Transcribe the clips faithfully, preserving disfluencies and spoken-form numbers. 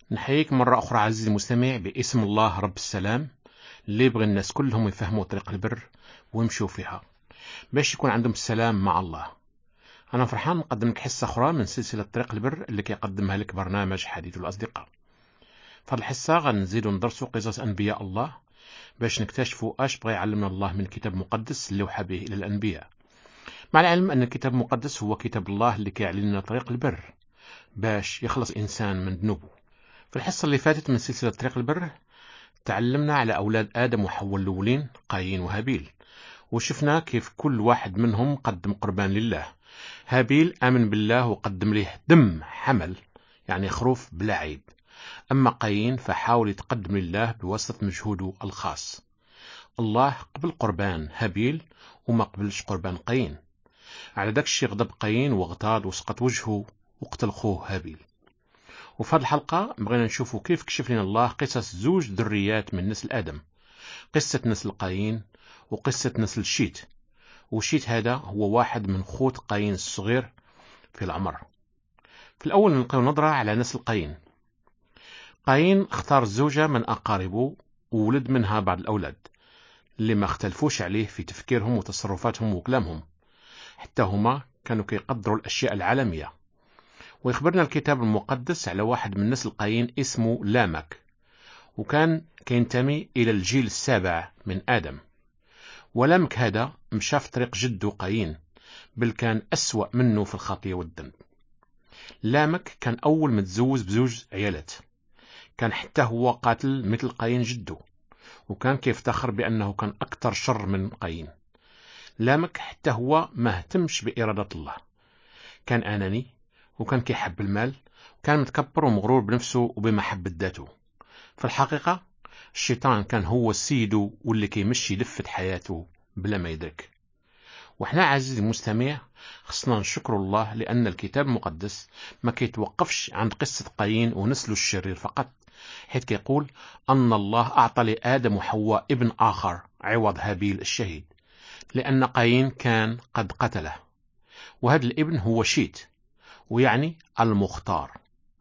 نحييك مرة أخرى عزيزي المستمع باسم الله رب السلام اللي يبغي الناس كلهم يفهموا طريق البر ويمشوا فيها باش يكون عندهم السلام مع الله. أنا فرحان نقدم لك حصة أخرى من سلسلة طريق البر اللي كيقدمها لك برنامج حديث الأصدقاء. في هذه الحصة غنزيدو ندرسوا قصص أنبياء الله باش نكتشفوا اش بغى يعلمنا الله من الكتاب المقدس اللي وحى به إلى الأنبياء، مع العلم أن الكتاب المقدس هو كتاب الله اللي كيعلن لنا طريق البر باش يخلص إنسان من ذنوبه. في الحصة اللي فاتت من سلسلة طريق البر تعلمنا على أولاد آدم وحواء الأولين قايين وهابيل، وشفنا كيف كل واحد منهم قدم قربان لله. هابيل آمن بالله وقدم له دم حمل يعني خروف بلا عيب، أما قايين فحاول يتقدم لله بواسطة مجهوده الخاص. الله قبل قربان هابيل وما قبلش قربان قايين، على داك الشيء غضب قايين واغتاظ وسقط وجهه وقتل خوه هابيل. وفي هذه الحلقة بغينا نشوفوا كيف كشف لنا الله قصص زوج ذريات من نسل آدم، قصة نسل قايين وقصة نسل شيت. وشيت هذا هو واحد من خوت قايين الصغير في العمر. في الأول نلقاو نظرة على نسل قايين. قايين اختار زوجة من أقاربه وولد منها بعض الأولاد اللي ما اختلفوش عليه في تفكيرهم وتصرفاتهم وكلامهم، حتى هما كانوا كيقدروا الأشياء العالمية. ويخبرنا الكتاب المقدس على واحد من نسل قايين اسمه لامك، وكان كينتمي إلى الجيل السابع من آدم. ولامك هذا مشى في طريق جده قايين، بل كان أسوأ منه في الخطية والذنب. لامك كان أول متزوج بزوج عيالات، كان حتى هو قاتل مثل قايين جده، وكان كيفتخر بأنه كان أكثر شر من قايين. لامك حتى هو ما اهتمش بإرادة الله، كان أناني وكان كيحب المال، وكان متكبر ومغرور بنفسه وبمحبة ذاته. في الحقيقة الشيطان كان هو السيد واللي كيمشي لفة حياته بلا ما يدرك. وحنا عزيزي المستمع خصنا نشكر الله لأن الكتاب المقدس ما كيتوقفش عند قصة قايين ونسله الشرير فقط، حيث كيقول أن الله أعطى لآدم وحواء ابن آخر عوض هابيل الشهيد، لأن قايين كان قد قتله، وهذا الابن هو شيت، ويعني المختار.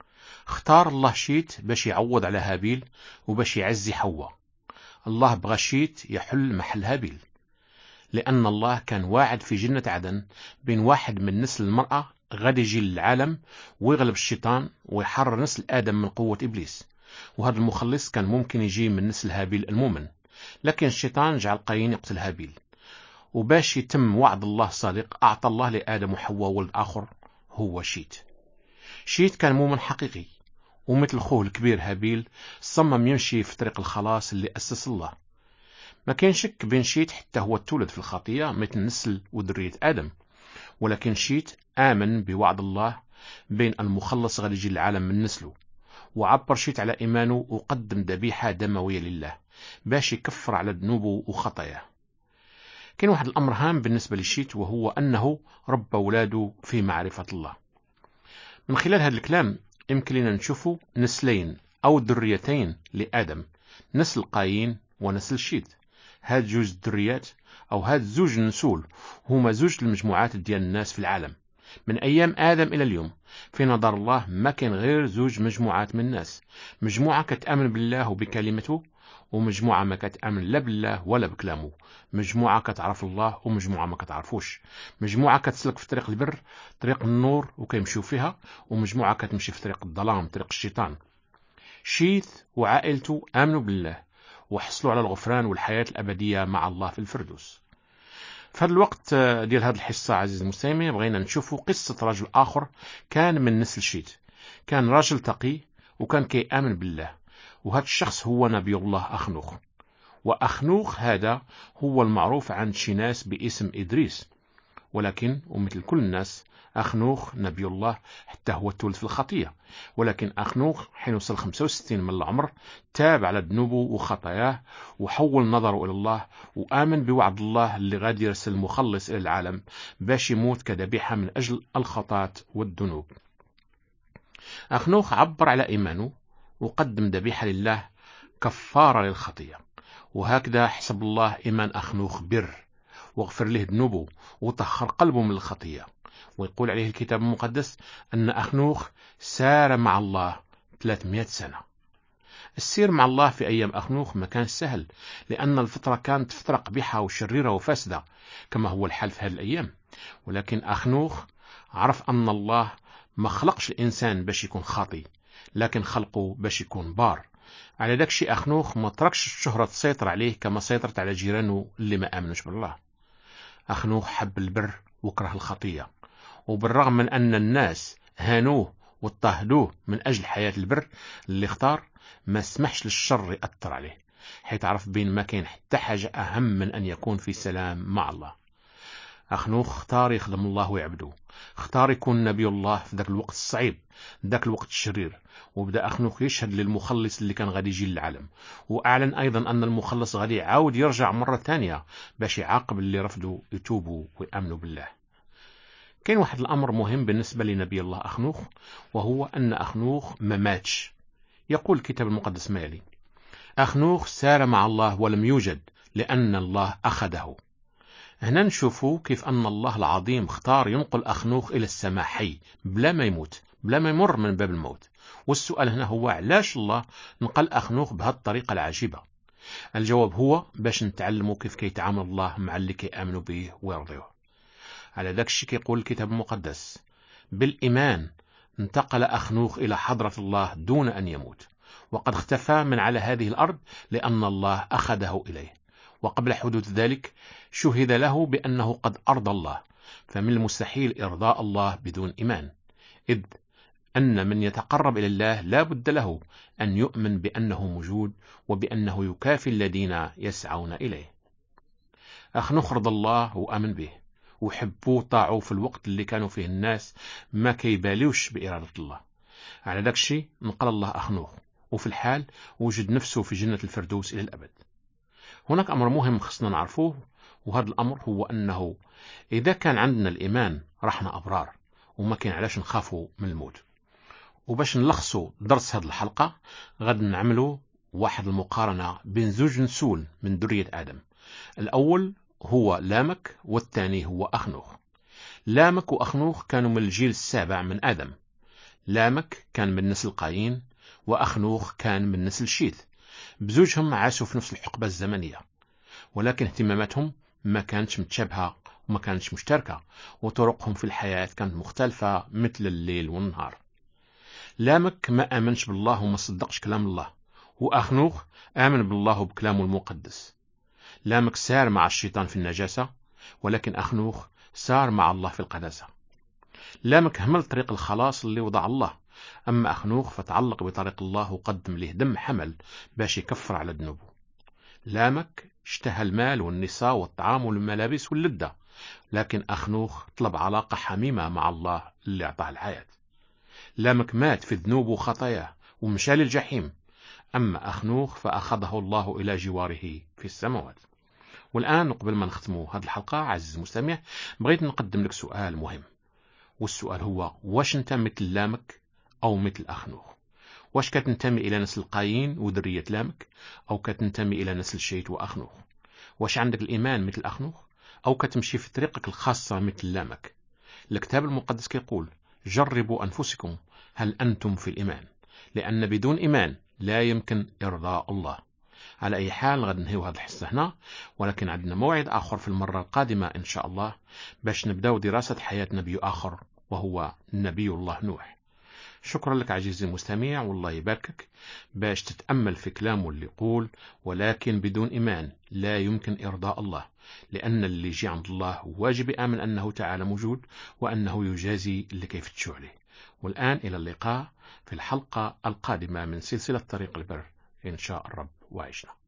اختار الله شيت باش يعوض على هابيل وباش يعزي حواء. الله بغى شيت يحل محل هابيل، لأن الله كان واعد في جنة عدن بين واحد من نسل المرأة غادي يجي للعالم ويغلب الشيطان ويحرر نسل آدم من قوة إبليس، وهذا المخلص كان ممكن يجي من نسل هابيل المؤمن، لكن الشيطان جعل قايين يقتل هابيل. وباش يتم وعد الله الصادق أعطى الله لآدم وحواء ولد آخر هو شيت. شيت كان مؤمن حقيقي، ومثل خوه الكبير هابيل صمم يمشي في طريق الخلاص اللي أسس الله. ما كان شك بين شيت حتى هو تولد في الخطية مثل نسل وذرية آدم، ولكن شيت آمن بوعد الله بين المخلص غادي يجي العالم من نسله، وعبر شيت على إيمانه وقدم ذبيحة دموية لله باش يكفر على ذنوبه وخطاياه. كان واحد الأمر هام بالنسبة لشيت، وهو أنه ربى أولاده في معرفة الله. من خلال هذا الكلام يمكن لنا نشوفوا نسلين أو ذريتين لآدم، نسل قايين ونسل شيت. هاد جوج الذريات أو هاد زوج النسول هما زوج المجموعات ديال الناس في العالم من أيام آدم إلى اليوم. في نظر الله ما كان غير زوج مجموعات من الناس، مجموعة كتآمن بالله وبكلمته، ومجموعة ما كتآمن لا بالله ولا بكلامه، مجموعة كتعرف الله ومجموعة ما كتعرفوش، مجموعة كتسلك في طريق البر طريق النور وكيمشيو فيها، ومجموعة كتمشي في طريق الظلام طريق الشيطان. شيث وعائلته آمنوا بالله وحصلوا على الغفران والحياة الأبدية مع الله في الفردوس. في هذا الوقت ديال هذه الحصة عزيزي المستمع بغينا نشوفوا قصة رجل آخر كان من نسل شيت، كان رجل تقي وكان كيآمن بالله، وهذا الشخص هو نبي الله أخنوخ. وأخنوخ هذا هو المعروف عند شي ناس باسم إدريس، ولكن ومثل كل الناس أخنوخ نبي الله حتى هو تولد في الخطية، ولكن أخنوخ حين وصل خمسة وستين من العمر تاب على ذنوبه وخطاياه وحول نظره إلى الله وآمن بوعد الله اللي غادي يرسل المخلص إلى العالم باش يموت كذبيحة من أجل الخطاة والذنوب. أخنوخ عبر على إيمانه وقدم ذبيحة لله كفارة للخطية، وهكذا حسب الله إيمان أخنوخ بر واغفر له ذنوبه وطهر قلبه من الخطية. ويقول عليه الكتاب المقدس أن أخنوخ سار مع الله ثلاثمائة سنة. السير مع الله في أيام أخنوخ ما كان سهل، لأن الفترة كانت فترة قبيحة وشريرة وفاسدة كما هو الحال في هذه الأيام. ولكن أخنوخ عرف أن الله ما خلقش الإنسان باش يكون خاطي، لكن خلقه باش يكون بار. على داك الشيء أخنوخ ما تركش الشهرة تسيطر عليه كما سيطرت على جيرانه اللي ما آمنوش بالله. أخنوخ حب البر وكره الخطية، وبالرغم من أن الناس هانوه واضطهدوه من أجل حياة البر اللي اختار، ما سمحش للشر يأثر عليه، حيث عرف بين ما كان حتى حاجة أهم من أن يكون في سلام مع الله. أخنوخ اختار يخدم الله ويعبده، اختار يكون نبي الله في ذاك الوقت الصعيب، ذاك الوقت الشرير. وبدأ أخنوخ يشهد للمخلص اللي كان غادي يجي للعالم، وأعلن أيضا أن المخلص غادي يعاود يرجع مرة ثانية باش يعاقب اللي رفضوا يتوبوا ويأمنوا بالله. كاين واحد الأمر مهم بالنسبة لنبي الله أخنوخ، وهو أن أخنوخ ما ماتش. يقول الكتاب المقدس ما يلي: أخنوخ سار مع الله ولم يوجد لأن الله أخذه. هنا نشوفوا كيف أن الله العظيم اختار ينقل أخنوخ إلى السماء حي بلا ما يموت، بلا ما يمر من باب الموت. والسؤال هنا هو: علاش الله نقل أخنوخ بهذه الطريقة العجيبة؟ الجواب هو باش نتعلموا كيف كيتعامل الله مع اللي كيآمنوا به ويرضيوه. على ذاك الشيء كيقول الكتاب المقدس: بالإيمان انتقل أخنوخ إلى حضرة الله دون أن يموت، وقد اختفى من على هذه الأرض لأن الله أخذه إليه. وقبل حدوث ذلك شهد له بأنه قد أرضى الله، فمن المستحيل إرضاء الله بدون إيمان، إذ أن من يتقرب إلى الله لا بد له أن يؤمن بأنه موجود وبأنه يكافي الذين يسعون إليه. أخنوخ رضى الله وآمن به وحبوه طاعوا في الوقت اللي كانوا فيه الناس ما كيباليوش بإرادة الله. على ذاك الشيء نقل الله أخنوخ، وفي الحال وجد نفسه في جنة الفردوس إلى الأبد. هناك أمر مهم خصنا نعرفوه، وهذا الأمر هو أنه إذا كان عندنا الإيمان رحنا أبرار، وما كان علاش نخافوا من الموت. وباش نلخصوا درس هذه الحلقة غد نعملوا واحد المقارنة بين زوج نسول من ذرية آدم. الأول هو لامك والثاني هو أخنوخ. لامك وأخنوخ كانوا من الجيل السابع من آدم. لامك كان من نسل قايين، وأخنوخ كان من نسل شيث. بزوجهم عاشوا في نفس الحقبة الزمنية، ولكن اهتماماتهم ما كانتش متشابهة وما كانتش مشتركة، وطرقهم في الحياة كانت مختلفة مثل الليل والنهار. لامك ما آمنش بالله وما صدقش كلام الله، وأخنوخ آمن بالله وبكلامه المقدس. لامك سار مع الشيطان في النجاسة، ولكن أخنوخ سار مع الله في القداسة. لامك همل طريق الخلاص اللي وضع الله، أما أخنوخ فتعلق بطريق الله وقدم له دم حمل باش يكفر على ذنوبه. لامك اشتهى المال والنساء والطعام والملابس واللذة، لكن أخنوخ طلب علاقة حميمة مع الله اللي أعطاه الحياة. لامك مات في ذنوبه وخطاياه ومشى للجحيم، أما أخنوخ فأخذه الله إلى جواره في السماوات. والآن قبل ما نختموا هذه الحلقة عزيزي المستمع، بغيت نقدم لك سؤال مهم، والسؤال هو: واش انت مثل لامك أو مثل أخنوخ؟ واش كتنتمي إلى نسل قايين وذرية لامك، أو كتنتمي إلى نسل شيت وأخنوخ؟ واش عندك الإيمان مثل أخنوخ، أو كتمشي في طريقك الخاصة مثل لامك؟ الكتاب المقدس كيقول: جربوا أنفسكم هل أنتم في الإيمان، لأن بدون إيمان لا يمكن إرضاء الله. على أي حال غد ننهيو هذا الحصة هنا، ولكن عندنا موعد آخر في المرة القادمة إن شاء الله باش نبدأ دراسة حياة نبي آخر وهو نبي الله نوح. شكرا لك عزيزي المستمع، والله يباركك باش تتأمل في كلامه اللي يقول: ولكن بدون إيمان لا يمكن إرضاء الله، لأن اللي يجي عند الله واجب آمن أنه تعالى موجود وأنه يجازي اللي كيفتشوا عليه. والآن إلى اللقاء في الحلقة القادمة من سلسلة طريق البر إن شاء الرب وعشنا.